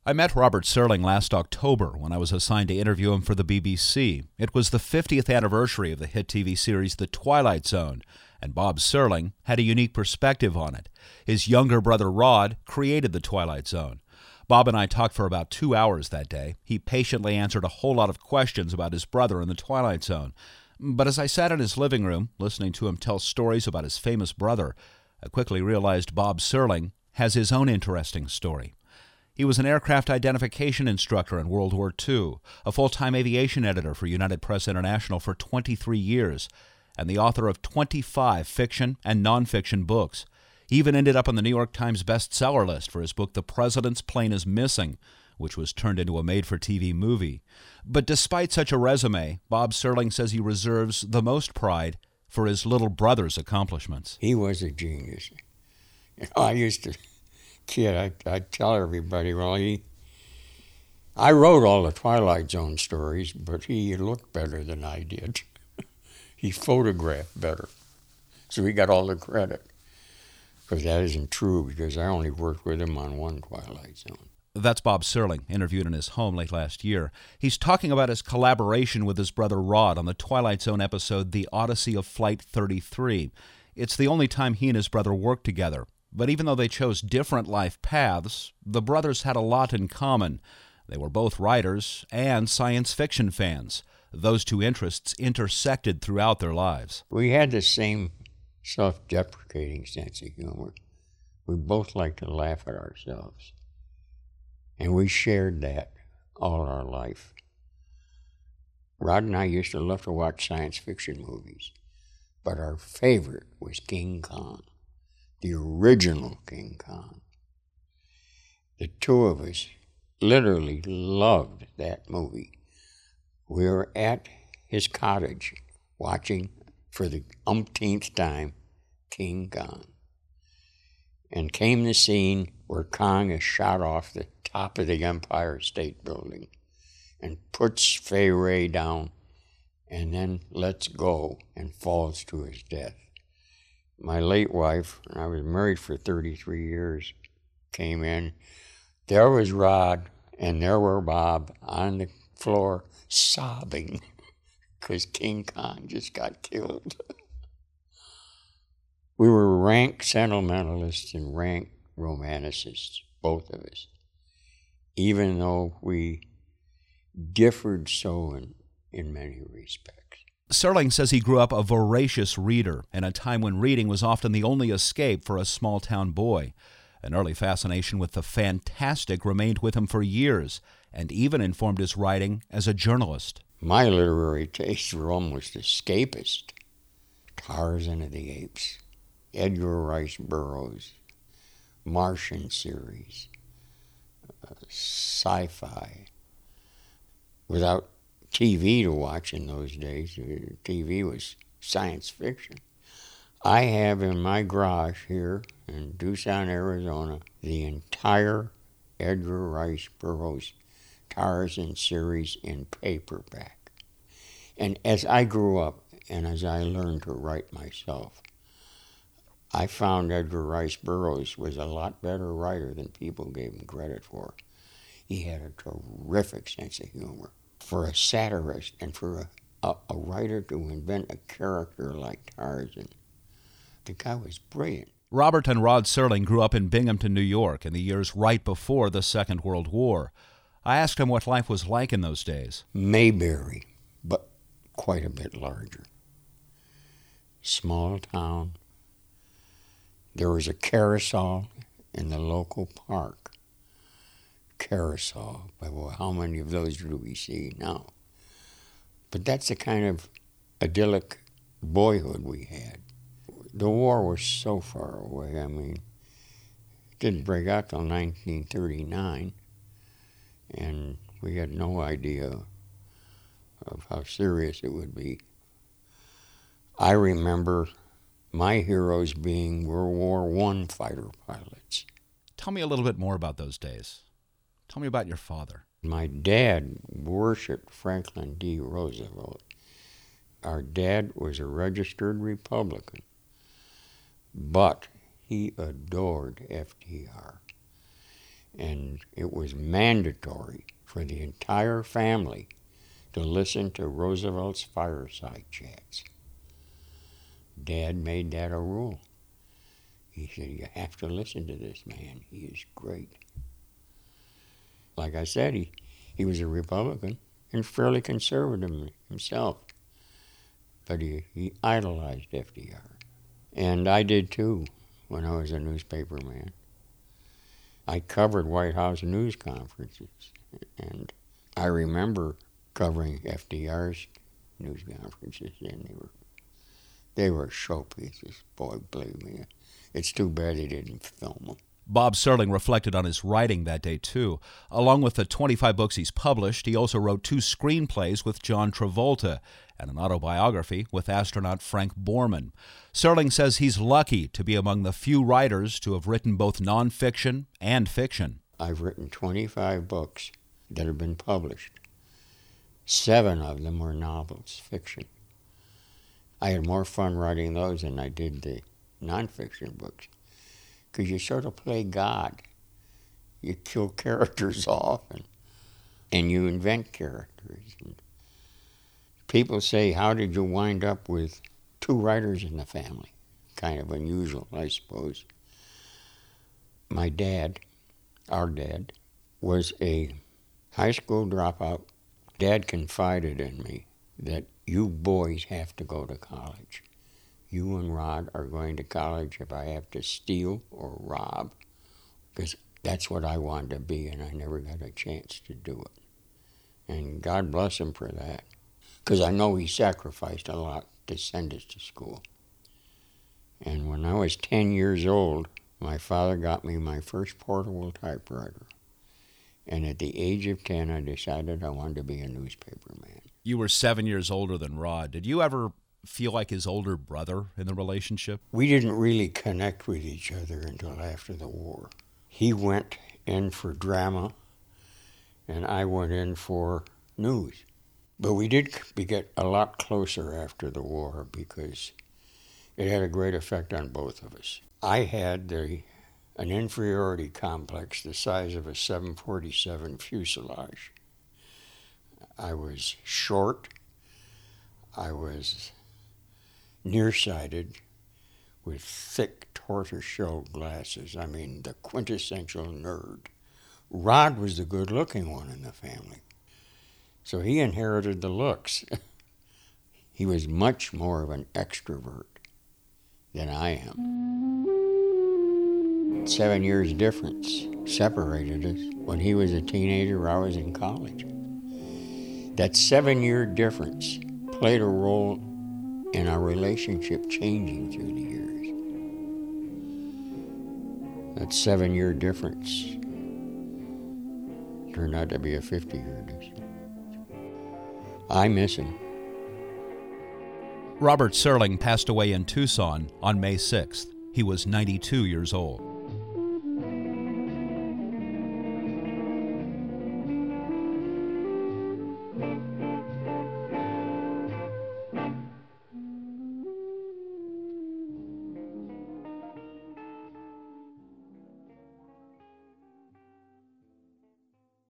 I met Robert Serling last October when I was assigned to interview him for the BBC. It was the 50th anniversary of the hit TV series The Twilight Zone, and Bob Serling had a unique perspective on it. His younger brother Rod created The Twilight Zone. Bob and I talked for about 2 hours that day. He patiently answered a whole lot of questions about his brother in The Twilight Zone. But as I sat in his living room, listening to him tell stories about his famous brother, I quickly realized Bob Serling has his own interesting story. He was an aircraft identification instructor in World War II, a full-time aviation editor for United Press International for 23 years, and the author of 25 fiction and nonfiction books. He even ended up on the New York Times bestseller list for his book The President's Plane is Missing, which was turned into a made-for-TV movie. But despite such a resume, Bob Serling says he reserves the most pride for his little brother's accomplishments. He was a genius. I used to kid, I'd tell everybody, I wrote all the Twilight Zone stories, but he looked better than I did. He photographed better. So he got all the credit. Because that isn't true, because I only worked with him on one Twilight Zone. That's Bob Serling, interviewed in his home late last year. He's talking about his collaboration with his brother Rod on the Twilight Zone episode The Odyssey of Flight 33. It's the only time he and his brother worked together. But even though they chose different life paths, the brothers had a lot in common. They were both writers and science fiction fans. Those two interests intersected throughout their lives. We had the same self-deprecating sense of humor. We both liked to laugh at ourselves. And we shared that all our life. Rod and I used to love to watch science fiction movies, but our favorite was King Kong. The original King Kong. The two of us literally loved that movie. We were at his cottage watching for the umpteenth time King Kong. And came the scene where Kong is shot off the top of the Empire State Building and puts Fay Wray down and then lets go and falls to his death. My late wife, and I was married for 33 years, came in. There was Rod, and there were Bob on the floor sobbing because King Kong just got killed. We were rank sentimentalists and rank romanticists, both of us, even though we differed so in many respects. Serling says he grew up a voracious reader in a time when reading was often the only escape for a small-town boy. An early fascination with the fantastic remained with him for years and even informed his writing as a journalist. My literary tastes were almost escapist. Tarzan of the Apes, Edgar Rice Burroughs, Martian series, sci-fi. Without TV to watch in those days. TV was science fiction. I have in my garage here in Tucson, Arizona, the entire Edgar Rice Burroughs Tarzan series in paperback. And as I grew up and as I learned to write myself, I found Edgar Rice Burroughs was a lot better writer than people gave him credit for. He had a terrific sense of humor. For a satirist and for a writer to invent a character like Tarzan, the guy was brilliant. Robert and Rod Serling grew up in Binghamton, New York, in the years right before the Second World War. I asked him what life was like in those days. Mayberry, but quite a bit larger. Small town. There was a carousel in the local park. Carousel, but well, how many of those do we see now? But that's the kind of idyllic boyhood we had. The war was so far away. I mean, it didn't break out till 1939, and we had no idea of how serious it would be. I remember my heroes being World War I fighter pilots. Tell me a little bit more about those days. Tell me about your father. My dad worshipped Franklin D. Roosevelt. Our dad was a registered Republican, but he adored FDR. And it was mandatory for the entire family to listen to Roosevelt's fireside chats. Dad made that a rule. He said, you have to listen to this man. He is great. Like I said, he was a Republican and fairly conservative himself. But he idolized FDR. And I did too when I was a newspaper man. I covered White House news conferences. And I remember covering FDR's news conferences, and they were showpieces. Boy, believe me, it's too bad he didn't film them. Bob Serling reflected on his writing that day, too. Along with the 25 books he's published, he also wrote 2 screenplays with John Travolta and an autobiography with astronaut Frank Borman. Serling says he's lucky to be among the few writers to have written both nonfiction and fiction. I've written 25 books that have been published. 7 of them were novels, fiction. I had more fun writing those than I did the nonfiction books, because you sort of play God. You kill characters off, and you invent characters. And people say, how did you wind up with 2 writers in the family? Kind of unusual, I suppose. My dad, our dad, was a high school dropout. Dad confided in me that you boys have to go to college. You and Rod are going to college if I have to steal or rob, because that's what I wanted to be, and I never got a chance to do it. And God bless him for that, because I know he sacrificed a lot to send us to school. And when I was 10 years old, my father got me my first portable typewriter. And at the age of 10, I decided I wanted to be a newspaper man. You were 7 years older than Rod. Did you ever feel like his older brother in the relationship? We didn't really connect with each other until after the war. He went in for drama, and I went in for news. But we did get a lot closer after the war because it had a great effect on both of us. I had an inferiority complex the size of a 747 fuselage. I was short. I was nearsighted with thick tortoiseshell glasses. I mean, the quintessential nerd. Rod was the good-looking one in the family. So he inherited the looks. He was much more of an extrovert than I am. 7 years difference separated us. When he was a teenager, I was in college. That 7-year difference played a role in our relationship changing through the years. That 7-year difference turned out to be a 50-year difference. I miss him. Robert Serling passed away in Tucson on May 6th. He was 92 years old.